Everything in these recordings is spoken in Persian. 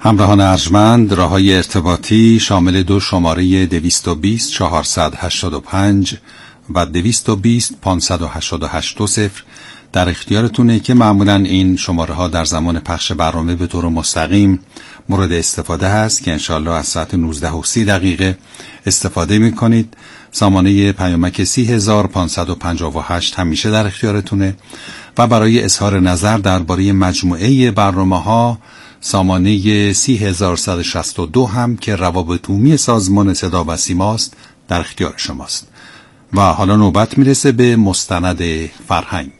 همراهان ارجمند، راه‌های ارتباطی شامل 2 شماره 220 485 و 220 588 در اختیارتونه که معمولاً این شماره ها در زمان پخش برنامه به طور مستقیم مورد استفاده هست که انشالله از ساعت 19:30 استفاده میکنید. سامانه پیامک 30558 همیشه در اختیارتونه و برای اظهار نظر درباره مجموعه برنامه‌ها سامانه 3162 هم که روابط عمومی سازمان صدا و سیماست در اختیار شماست. و حالا نوبت میرسه به مستند فرهنگ.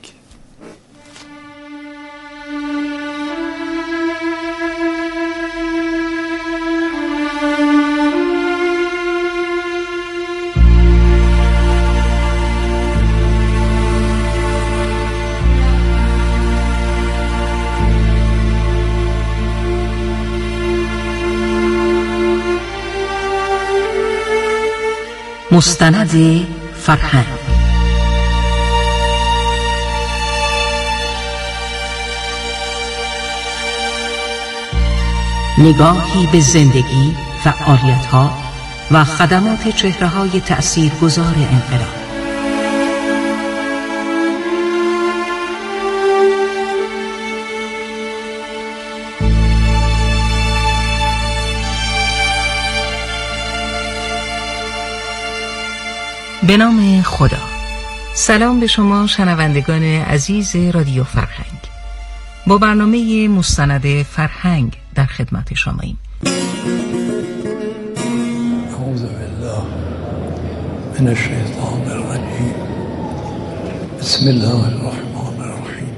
مستند فرهنگ. نگاهی به زندگی، فعالیت‌ها و خدمات چهره‌های تأثیرگذار انقلاب. به نام خدا. سلام به شما شنوندگان عزیز رادیو فرهنگ. با برنامه مستند فرهنگ در خدمت شماییم. اعوذ بالله من الشیطان الرجیم. بسم الله الرحمن الرحیم.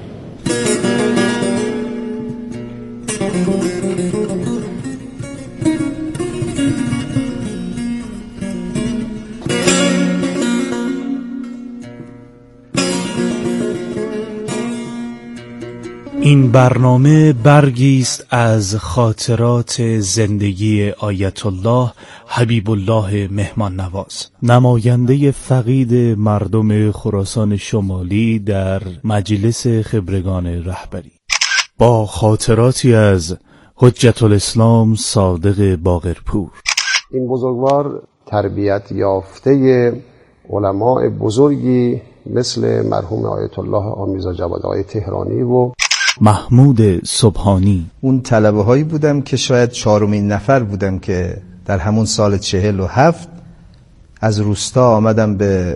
این برنامه برگی است از خاطرات زندگی آیت الله حبیب الله مهمان نواز، نماینده فقید مردم خراسان شمالی در مجلس خبرگان رهبری، با خاطراتی از حجت الاسلام صادق باقرپور. این بزرگوار تربیت یافته علماء بزرگی مثل مرحوم آیت الله آمیرزا جواد آقای تهرانی و محمود سبحانی. اون طلبه هایی بودم که شاید 4مین نفر بودم که در همون سال 47 از روستا آمدم به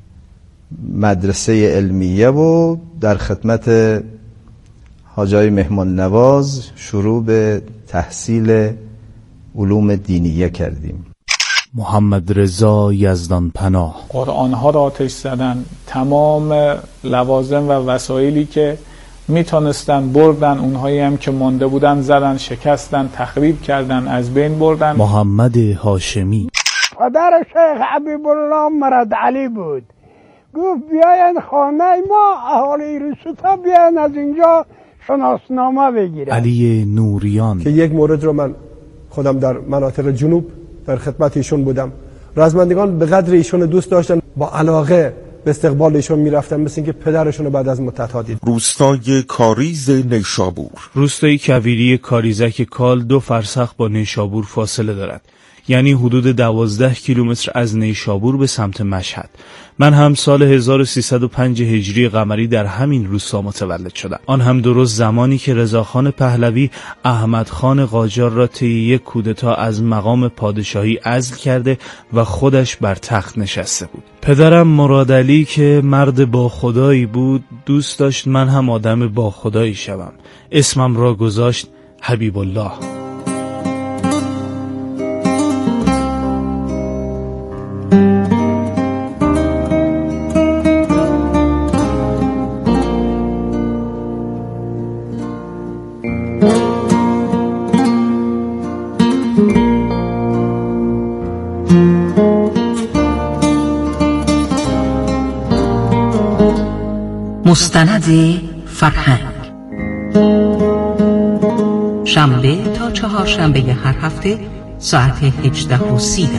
مدرسه علمیه و در خدمت حاجای مهمان نواز شروع به تحصیل علوم دینیه کردیم. محمد رضا یزدان پناه. قرآن ها را آتش زدن، تمام لوازم و وسایلی که میتونستن بردن، اونهایی هم که مانده بودن زدن، شکستن، تخریب کردن، از بین بردن. محمد هاشمی. پدر شیخ حبیب الله مرد علی بود، گفت بیاین خانه ما اهالی رسوتا بیاین از اینجا شناسنامه بگیرن. علی نوریان که یک مورد رو من خودم در مناطق جنوب در خدمت ایشون بودم، رزمندگان به قدر ایشون دوست داشتن، با علاقه به استقبال ایشون میرفتن، مثل اینکه پدرشون رو بعد از مدت‌ها دید. روستای کاریز نیشابور. روستای کویری کاریزک کال 2 فرسخ با نیشابور فاصله دارد، یعنی حدود 12 کیلومتر از نیشابور به سمت مشهد. من هم سال 1305 هجری قمری در همین روستا متولد شدم، آن هم درست زمانی که رضاخان پهلوی احمدخان قاجار را طی یک کودتا از مقام پادشاهی عزل کرده و خودش بر تخت نشسته بود. پدرم مرادعلی که مرد با خدایی بود دوست داشت من هم آدم با خدایی شوم. اسمم را گذاشت حبیب الله. مستند فرهنگ. شنبه تا چهارشنبه هر هفته ساعت 18:30.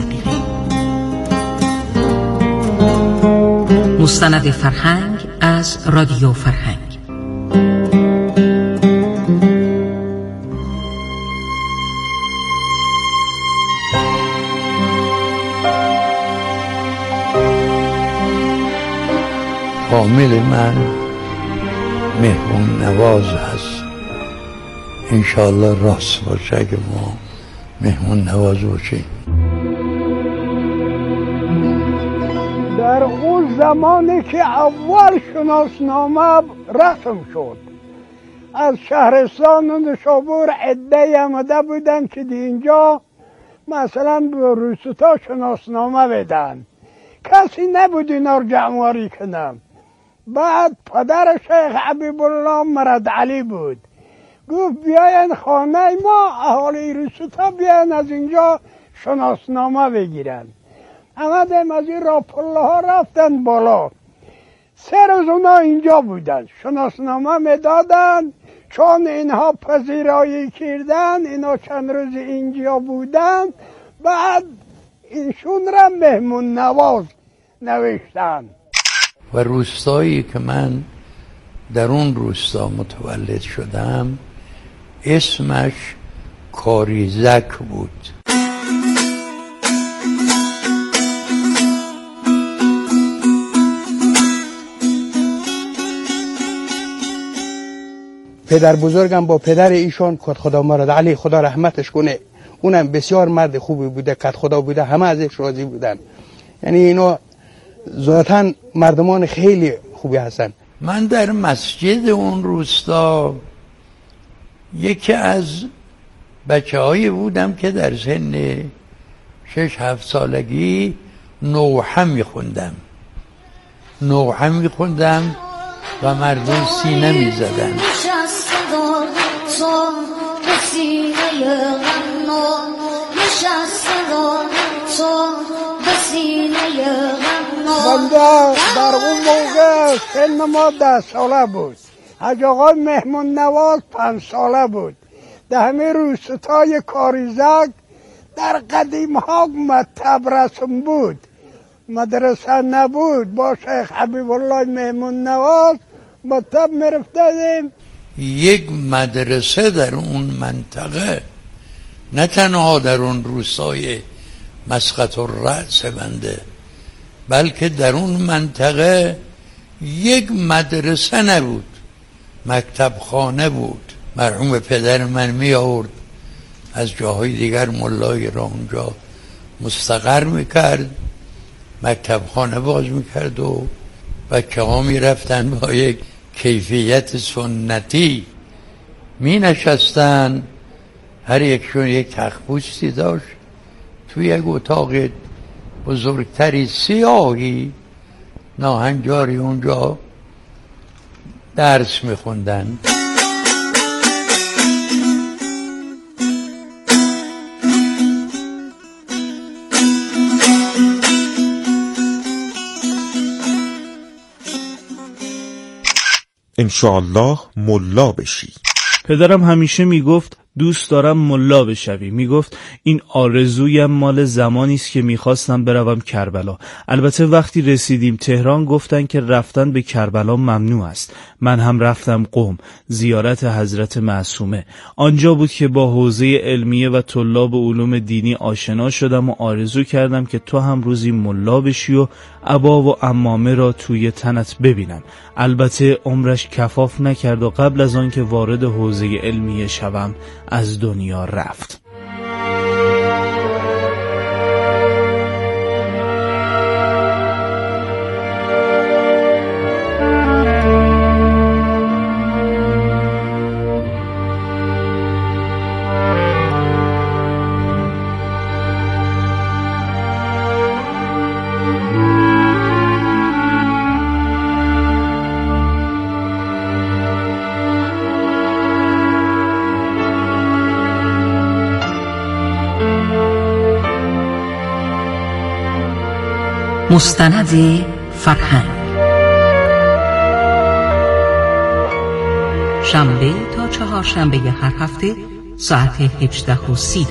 مستند فرهنگ از رادیو فرهنگ. فامیل من مهمون نواز هست. انشاءالله راست باشه اگه ما مهمون نواز باشیم. در اون زمانی که اول شناسنامه رسم شد، از شهرستان و نشابور عده‌ای آمده بودن که اینجا مثلا به روستا شناسنامه بدن. کسی نبود اینا رو جمع‌آوری کنم. بعد پدر شیخ حبیب الله مرد علی بود، گفت بیاین خانه ما، اهالی روستا بیاین از اینجا شناسنامه بگیرن. آمدیم از این راه پله ها رفتن بالا. 3 روز اونا اینجا بودن، شناسنامه میدادن. چون اینها پذیرایی کردن، اینا چند روز اینجا بودن، بعد اینشون را مهمون نواز نوشتن. و روستایی که من در اون روستا متولد شدم اسمش کاریزک بود. پدر بزرگم با پدر ایشان کت خدا مرد علی خدا رحمتش کنه، اونم بسیار مرد خوبی بوده، کت خدا بوده، همه ازش راضی بودن. یعنی اینا ذاتاً مردمان خیلی خوبی هستن. من در مسجد اون روستا یکی از بچه‌هایی بودم که در سن 6-7 سالگی نوحه میخوندم و مردم سینه میزدن. بنده در اون موقع سن ما 10 ساله بود، حاج آقا مهمون نواز 5 ساله بود. در همه روستای کاریزک در قدیم ها مکتب رسم بود، مدرسه نبود. با شیخ حبیب الله مهمون نواز مکتب میرفتیم. یک مدرسه در اون منطقه، نه تنها در اون روستای مسقط الرأس بنده، بلکه در اون منطقه یک مدرسه نبود، مکتب خانه بود. مرحوم پدر من می آورد از جاهای دیگر ملای را اونجا مستقر میکرد، مکتب خانه باز میکرد و بچه ها می رفتن با یک کیفیت سنتی می نشستن. هر یکشون یک تخت‌پوستی داشت، توی یک اتاق بزرگتری سیاهی ناهنجاری اونجا درس میخوندن. انشاءالله ملا بشی. پدرم همیشه میگفت دوست دارم ملا بشوی. میگفت این آرزویم مال زمانی است که میخواستم بروم کربلا. البته وقتی رسیدیم تهران گفتن که رفتن به کربلا ممنوع است. من هم رفتم قم، زیارت حضرت معصومه. آنجا بود که با حوزه علمیه و طلاب علوم دینی آشنا شدم و آرزو کردم که تو هم روزی ملا بشی و عبا و عمامه را توی تنت ببینم. البته عمرش کفاف نکرد و قبل از آن که وارد حوزه علمیه شوم از دنیا رفت. مستند فرهنگ، شنبه تا چهارشنبه هر هفته ساعت 18:30.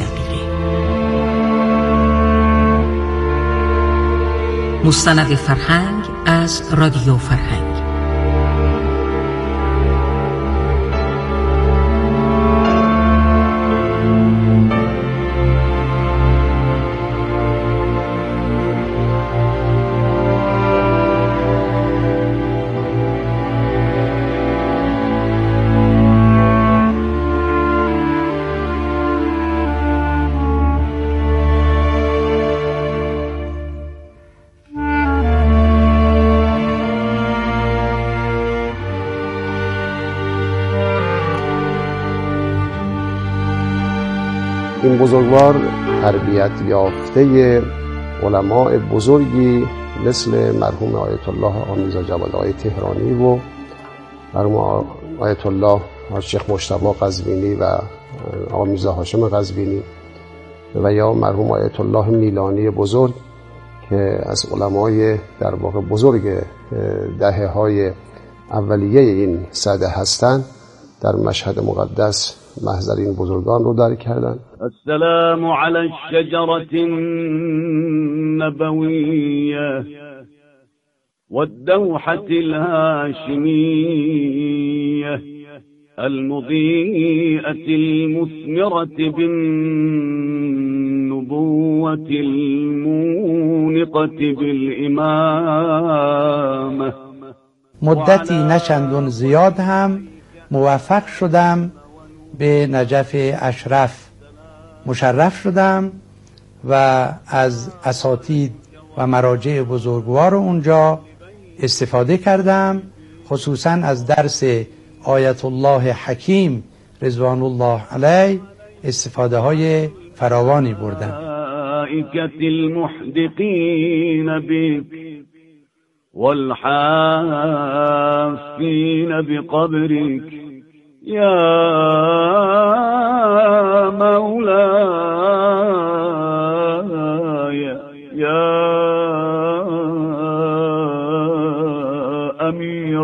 مستند فرهنگ از رادیو فرهنگ. این بزرگوار تربیت یافته علماء بزرگی مثل مرحوم آیت الله آمیزا جواد آقای تهرانی و مرحوم آیت الله شیخ مجتبی قزوینی و آقا میرزا هاشم قزوینی و یا مرحوم آیت الله میلانی بزرگ که از علمای در واقع بزرگ دهه‌های اولیه این سده هستند، در مشهد مقدس محضر این بزرگان رو در کردن. السلام علی الشجرة النبویه والدوحة الهاشمیه المضيئة المثمرة بالنبوة المونقة بالإمامة. مدتی نچندان زیاد هم موفق شدم به نجف اشرف مشرف شدم و از اساتید و مراجع بزرگوار اونجا استفاده کردم، خصوصا از درس آیت الله حکیم رضوان الله علیه استفاده های فراوانی بردم. ملائکة المحدقین بک والحافین بقبرک یا مولاي یا امیر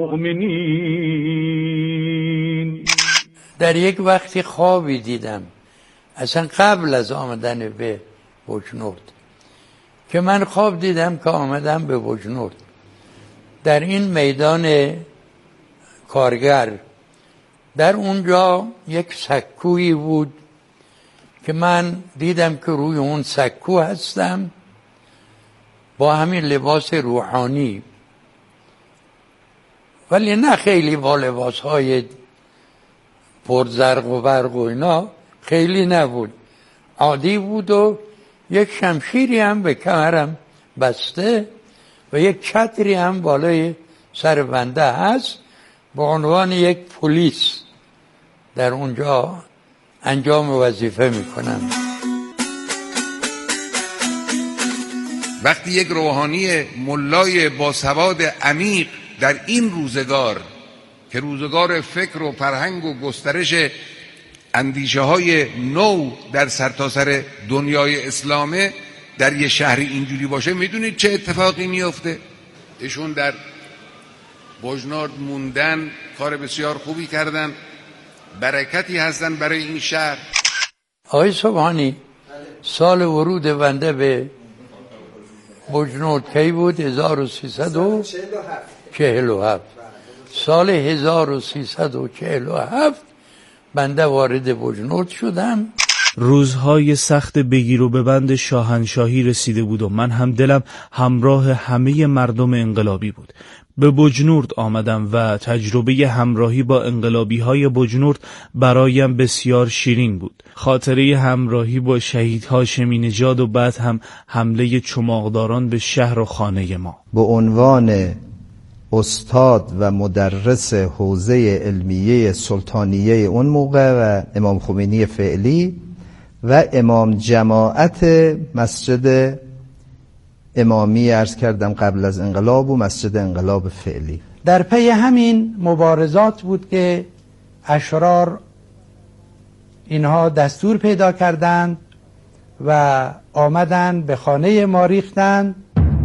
المؤمنین. در یک وقتی خوابی دیدم اصلا قبل از آمدن به بجنورد که من خواب دیدم که آمدم به بجنورد. در این میدان کارگر در اونجا یک سکویی بود که من دیدم که روی اون سکو هستم با همین لباس روحانی، ولی نه خیلی با لباس های پرزرق و برق و اینا، خیلی نبود، عادی بود و یک شمشیری هم به کمرم بسته و یک چتری هم بالای سر بنده هست به عنوان یک پلیس در اونجا انجام وظیفه میکنم. وقتی یک روحانی ملای باسواد عمیق در این روزگار که روزگار فکر و فرهنگ و گسترش اندیشه های نو در سرتاسر دنیای اسلامه در یه شهری اینجوری باشه، میدونید چه اتفاقی میفته؟ ایشون در بجنورد موندن کار بسیار خوبی کردن، برکتی هستن برای این شهر. آقای سبحانی سال ورود بنده به بجنورد کی بود؟ 1347. سال 1347 بنده وارد بجنورد شدم. روزهای سخت بگیر و ببند شاهنشاهی رسیده بود و من هم دلم همراه همه مردم انقلابی بود. به بجنورد آمدم و تجربه همراهی با انقلابی های بجنورد برایم بسیار شیرین بود. خاطره همراهی با شهید هاشمی نژاد و بعد هم حمله چماقداران به شهر و خانه ما. به عنوان استاد و مدرس حوزه علمیه سلطانیه اون موقع و امام خمینی فعلی و امام جماعت مسجد امامی عرض کردم قبل از انقلاب و مسجد انقلاب فعلی، در پی همین مبارزات بود که اشرار اینها دستور پیدا کردند و آمدن به خانه ما ریختند.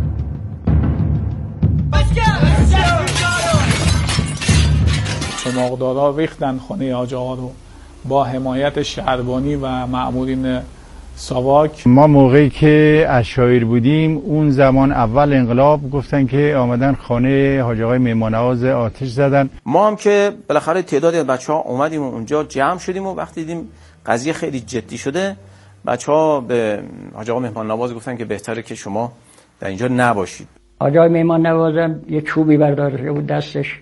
چماقدارا ریختن خانه حاج آقا رو با حمایت شهربانی و مأمورین ساواک. ما موقعی که عشایر بودیم اون زمان اول انقلاب گفتن که آمدن خانه حاج آقای میمانواز آتش زدن. ما هم که بالاخره تعدادی از بچه‌ها اومدیم و اونجا جمع شدیم و وقتی دیدیم قضیه خیلی جدی شده، بچه‌ها به حاج آقا میمانواز گفتن که بهتره که شما در اینجا نباشید. حاج آقای میمانواز یه چوبی برداشته بود دستش،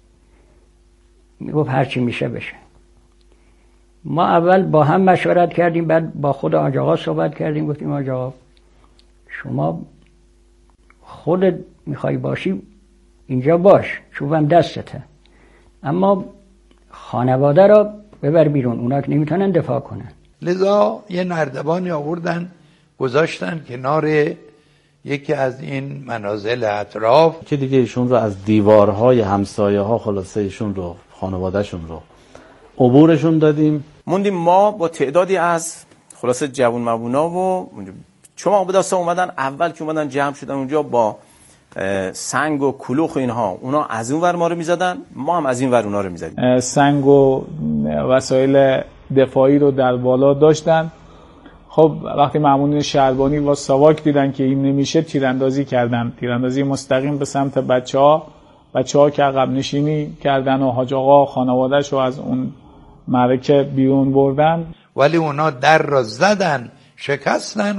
میگفت هرچی میشه بشه. ما اول با هم مشورت کردیم، بعد با خود حاج آقا صحبت کردیم، گفتیم حاج آقا شما خودت میخوای باشی اینجا باش، چوبم دستته، اما خانواده را ببر بیرون، اونا که نمیتونن دفاع کنن. لذا یه نردبانی آوردن گذاشتن کنار یکی از این منازل اطراف که دیگه ایشون رو از دیوارهای همسایه ها خلاصه ایشون رو خانوادهشون رو عبورشون دادیم. موندیم ما با تعدادی از خلاصه جوون مبونا و چون آباداستا اومدن، اول که اومدن جمع شدن اونجا با سنگ و کلوخ و اینها، اونا از اون ور ما رو میزدن، ما هم از این ور اونا رو میزدیم. سنگ و وسایل دفاعی رو در بالا داشتن. خب وقتی مامورین شهربانی و ساواک دیدن که این نمیشه، تیراندازی کردن، تیراندازی مستقیم به سمت بچه‌ها که عقب نشینی کردن و حاج آقا خانواده‌اش رو از اون معرکه بیرون بردن. ولی اونا در را زدن، شکستن،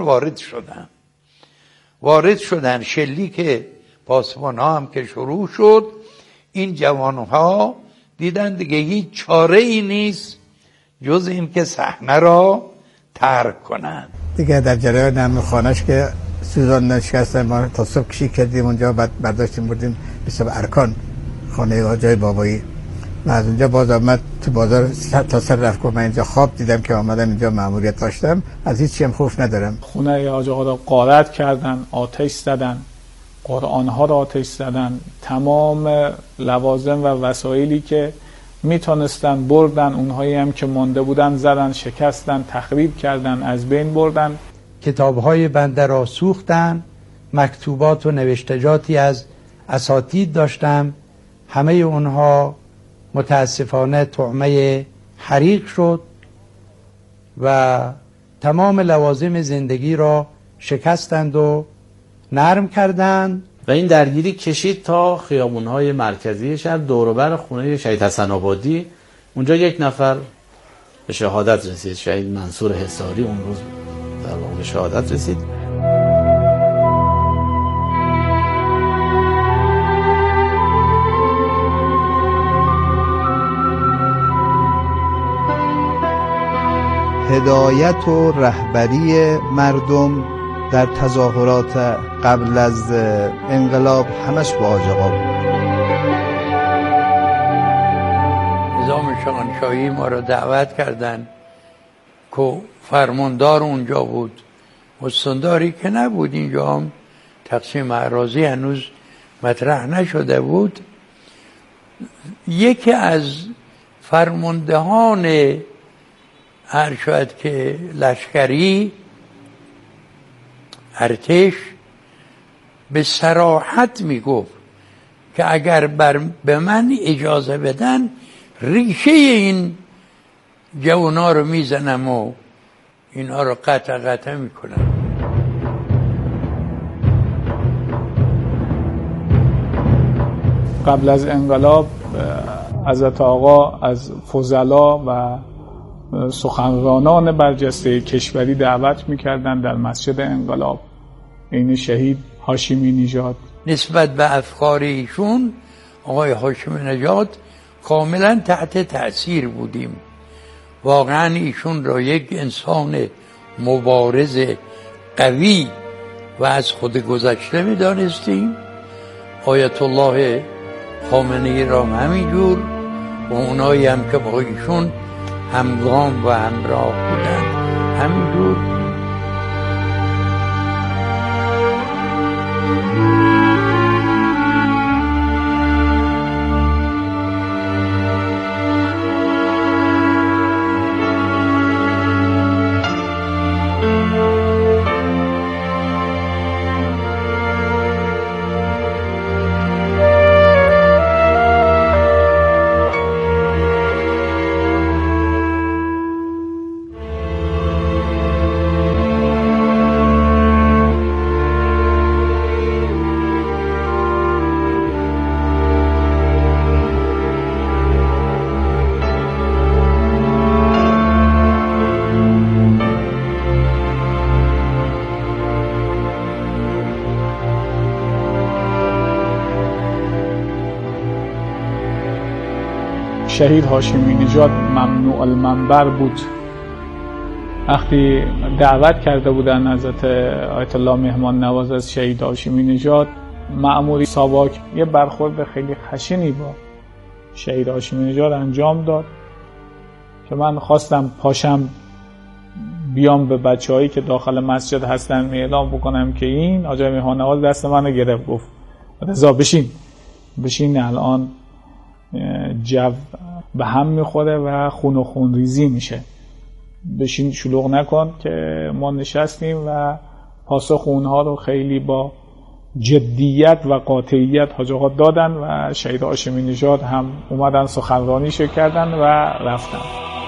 وارد شدن شلیک پاسبان ها هم که شروع شد. این جوان ها دیدن دیگه هیچ چاره ای نیست جز این که صحنه را ترک کنن. دیگه در جریان همین خانهش که سوزان نشکستن، ما تا صبح کشی کردیم اونجا، بعد برداشتیم بردیم به سب ارکان خانه آجای بابایی و از اونجا باز آمد تو بازار تا سر رفت که من اینجا خواب دیدم که آمدم اینجا مأموریت داشتم، از هیچ چیم خوف ندارم. خونه حاج آقا را غارت کردن، آتش زدن، قرآن ها را آتش زدن، تمام لوازم و وسایلی که میتونستن بردن، اونهایی هم که مانده بودن زدن، شکستن، تخریب کردن، از بین بردن. کتاب‌های بنده را سوختن، مکتوبات و نوشتجاتی از اساتید داشتم، همه اونها متاسفانه طعمه حریق شد و تمام لوازم زندگی را شکستند و نرم کردند و این درگیری کشید تا خیابون‌های مرکزی شهر دور و بر خونه شهید حسن آبادی. اونجا یک نفر به شهادت رسید، شهید منصور حصاری اون روز در واقع به شهادت رسید. هدایت و رهبری مردم در تظاهرات قبل از انقلاب همش با حاج آقا بود. نظام شاهنشاهی ما رو دعوت کردن که فرماندار اونجا بود، استانداری که نبود، اینجا هم تقسیم اراضی هنوز مطرح نشده بود. یکی از فرماندهان هر شاید که لشکری ارتش به صراحت میگفت که اگر به من اجازه بدن ریشه این جوانا رو میزنم و اینا رو قطع میکنم. قبل از انقلاب حضرت آقا از فضلا و سخنرانان برجسته کشوری دعوت میکردن در مسجد انقلاب، این شهید هاشمی نژاد. نسبت به افکار ایشون آقای هاشمی نژاد کاملا تحت تأثیر بودیم. واقعا ایشون را یک انسان مبارز قوی و از خود گذشته می‌دانستیم. آیت الله خامنه‌ای را همینجور و اونایی هم که با ایشون همگام و همراه بودن همینجور. شهید هاشمی نژاد ممنوع المنبر بود. وقتی دعوت کرده بودن حضرت آیت الله مهمان نواز از شهید هاشمی نژاد، مأموری ساواک یه برخورد خیلی خشنی با شهید هاشمی نژاد انجام داد که من خواستم پاشم بیام به بچه‌هایی که داخل مسجد هستن اعلام بکنم که این آقای مهمان نواز دست منو گرفت، گفت رضا بشین الان جو به هم میخوره و خون و خون ریزی میشه، بشین شلوغ نکن. که ما نشستیم و پاسخ اونها رو خیلی با جدیت و قاطعیت حاج آقا دادن و شهید هاشمی نژاد هم اومدن سخنرانیشو کردن و رفتن.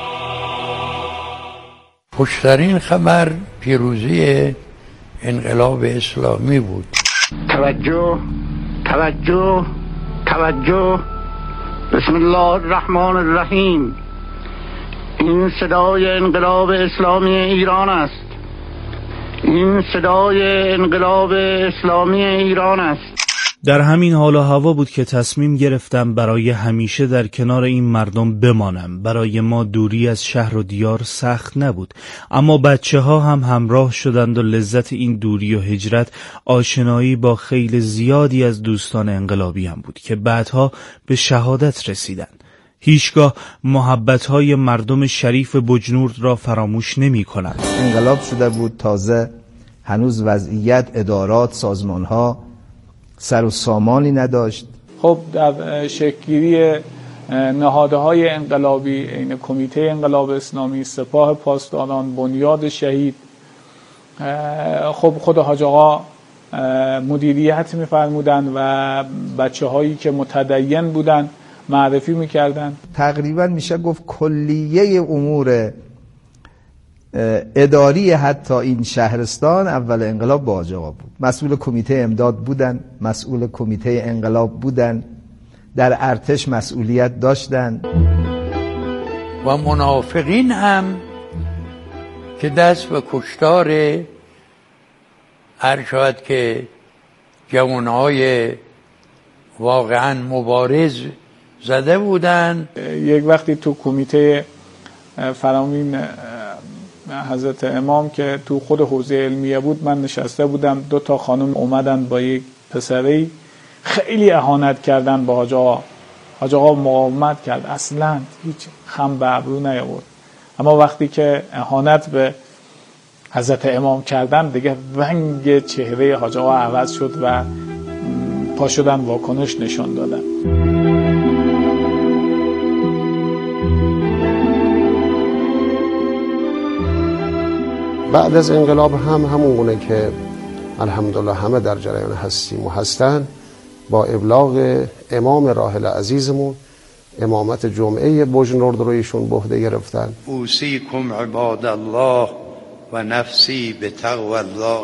خوشترین خبر پیروزی انقلاب اسلامی بود. توجه توجه توجه. بسم الله الرحمن الرحیم. این صدای انقلاب اسلامی ایران است. این صدای انقلاب اسلامی ایران است. در همین حال و هوا بود که تصمیم گرفتم برای همیشه در کنار این مردم بمانم. برای ما دوری از شهر و دیار سخت نبود، اما بچه ها هم همراه شدند و لذت این دوری و هجرت آشنایی با خیلی زیادی از دوستان انقلابی هم بود که بعدها به شهادت رسیدند. هیچگاه محبت‌های مردم شریف بجنورد را فراموش نمی‌کنند. انقلاب شده بود، تازه هنوز وضعیت ادارات سازمان‌ها سر و سامانی نداشت. خب در شکل‌گیری نهادهای انقلابی عین کمیته انقلاب اسلامی، سپاه پاسداران، بنیاد شهید، خب خود حاج آقا مدیریت می‌فرمودند و بچه‌هایی که متدین بودند معرفی میکردن. تقریبا میشه گفت کلیه امور اداری حتی این شهرستان اول انقلاب با حاج آقا بود. مسئول کمیته امداد بودن، مسئول کمیته انقلاب بودن، در ارتش مسئولیت داشتن. و منافقین هم که دست به کشتار هر شاید که جوانهای واقعا مبارز زده بودن. یک وقتی تو کمیته فرامین حضرت امام که تو خود حوزه علمیه بود، من نشسته بودم، 2 خانم اومدن با یک پسری خیلی اهانت کردن با حاج آقا. حاج آقا مقاومت کرد، اصلا هیچ خم به ابرو نیاورد. اما وقتی که اهانت به حضرت امام کردن دیگه رنگ چهره حاج آقا عوض شد و پا شدن واکنش نشان دادن. بعد از انقلاب هم همونه که الحمدلله همه در جریان هستیم و هستن، با ابلاغ امام راحل عزیزمون امامت جمعه بجنورد رو ایشون به عهده گرفتن. اوصیکم عباد الله و نفسی بتقوی الله.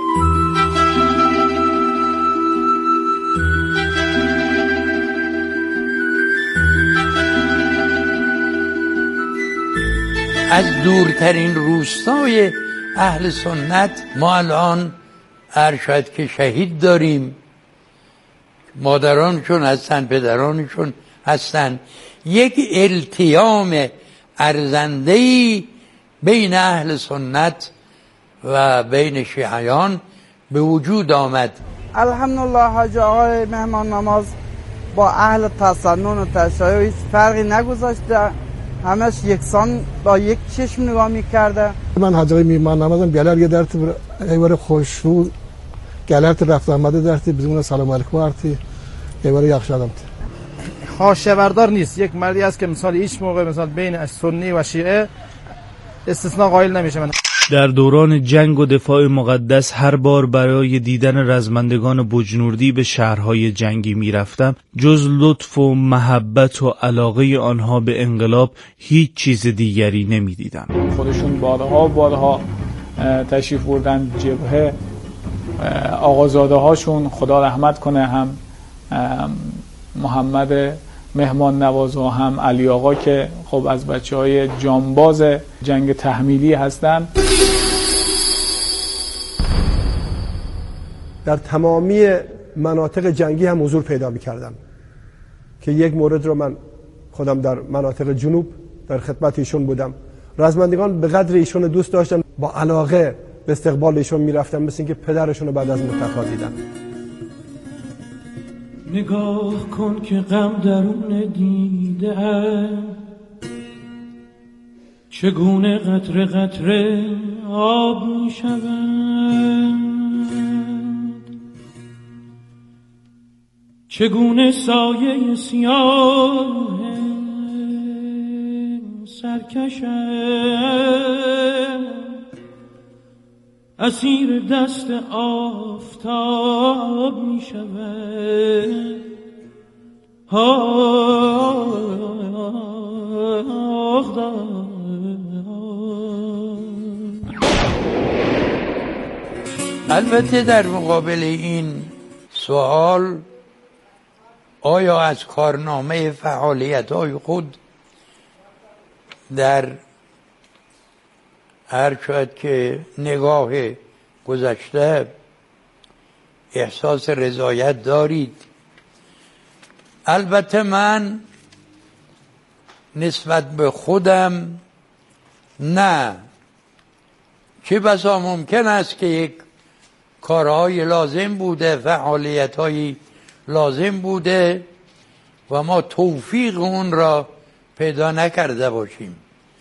از دورترین روستای اهل سنت ما الان ارشد که شهید داریم، مادرانشون هستن، پدرانشون هستن. یک التیام ارزنده‌ای بین اهل سنت و بین شیعیان به وجود آمد. الحمدلله حاج آقای مهمان نواز با اهل تسنن و تشیع هیچ فرقی نگذاشته، همش یکسان با یک چشم نگاه میکرده. من حاج آقای مهمان نوازم بیالر یه درت ایوار خوشرو گلرت رفت آمده درتی بزمون سلام علیکم آرتی ایوار یخش آدمت. خواشه بردار نیست، یک مردی است که مثال هیچ موقع مثال بین سنی و شیعه استثناء قائل نمیشه. من در دوران جنگ و دفاع مقدس هر بار برای دیدن رزمندگان بجنوردی به شهرهای جنگی میرفتم، جز لطف و محبت و علاقه آنها به انقلاب هیچ چیز دیگری نمیدیدم. خودشون بارها تشریف بردن جبهه. آقازاده هاشون خدا رحمت کنه، هم محمد مهمان نواز و هم علی آقا که خب از بچه‌های جانباز جنگ تحمیلی هستن. در تمامی مناطق جنگی هم حضور پیدا می‌کردن که یک مورد رو من خودم در مناطق جنوب در خدمت ایشون بودم. رزمندگان به قدر ایشون دوست داشتن، با علاقه به استقبال ایشون میرفتن، مثل اینکه پدرشون رو بعد از مدت‌ها دیدن. نگاه کن که غم درون دیده چگونه قطره قطره آب می شود، چگونه سایه سیاه سرکشم اسیر دست آفتاب می شود. البته در مقابل این سوال آیا از کارنامه فعالیت‌های خود در هر شاید که نگاه گذشته احساس رضایت دارید؟ البته من نسبت به خودم نه، چه بسا ممکن است که یک کارهای لازم بوده، فعالیت‌های لازم بوده و ما توفیق اون را پیدا نکرده باشیم،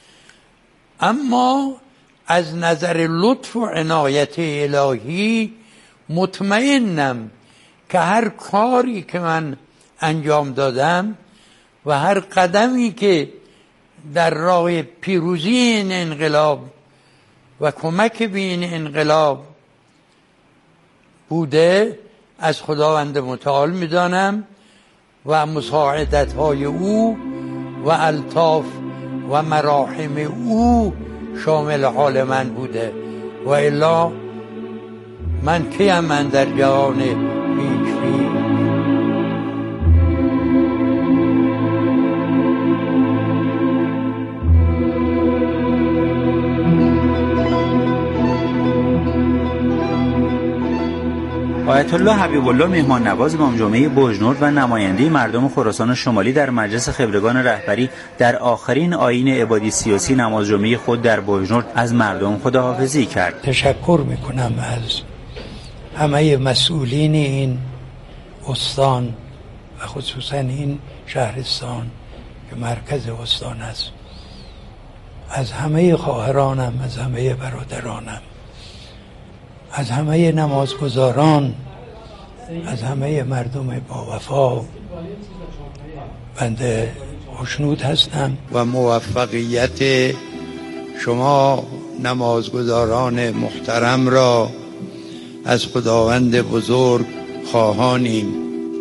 اما از نظر لطف و عنایت الهی مطمئنم که هر کاری که من انجام دادم و هر قدمی که در راه پیروزی این انقلاب و کمک به این انقلاب بوده از خداوند متعال میدانم و مساعدت های او و الطاف و مراحم او شامل حال من بوده، و الا من کیم من در جهان هیچ آیت الله حبیب الله مهمان نواز امام جمعه بوجنورد و نماینده مردم خراسان شمالی در مجلس خبرگان رهبری در آخرین آیین عبادی سیاسی نماز جمعه خود در بوجنورد از مردم خداحافظی کرد. تشکر میکنم از همه مسئولین این استان و خصوصا این شهرستان که مرکز استان است، از همه خواهرانم، از همه برادرانم، از همه نمازگزاران، از همه مردم با وفا. بنده خوشنود هستم و موفقیت شما نمازگزاران محترم را از خداوند بزرگ خواهانیم.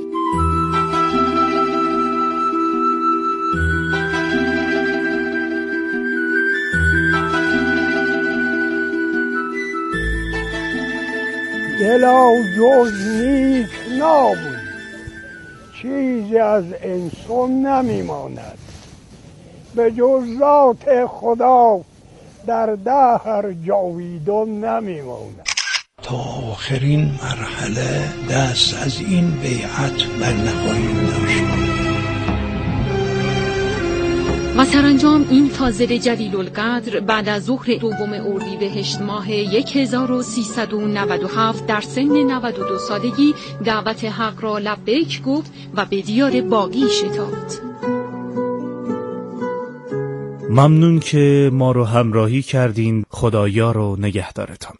دلا جز نیک نابود چیزی از انسان نمیماند، به جز ذات خدا در دهر جاویدان نمیماند. تا آخرین مرحله دست از این بیعت بر نخواهیم داشت. و سرانجام این فاضل جلیل القدر بعد از ظهر دوم اردیبهشت ماه 1397 در سن 92 سالگی دعوت حق را لبیک گفت و به دیار باقی شتافت. ممنون که ما رو همراهی کردین. خدایا رو نگهدارتان.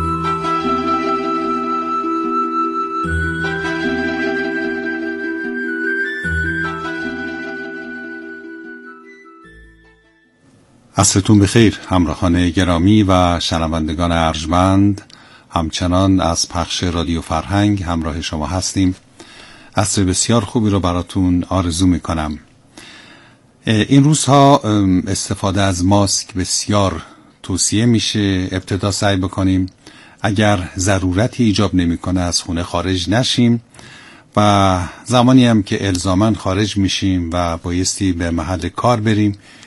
عصرتون بخیر همراهان گرامی و شنوندگان ارجمند، همچنان از پخش رادیو فرهنگ همراه شما هستیم. عصر بسیار خوبی رو براتون آرزو میکنم. این روزها استفاده از ماسک بسیار توصیه میشه. ابتدا سعی بکنیم اگر ضرورتی ایجاب نمیکنه از خونه خارج نشیم و زمانی هم که الزاماً خارج میشیم و بایستی به محل کار بریم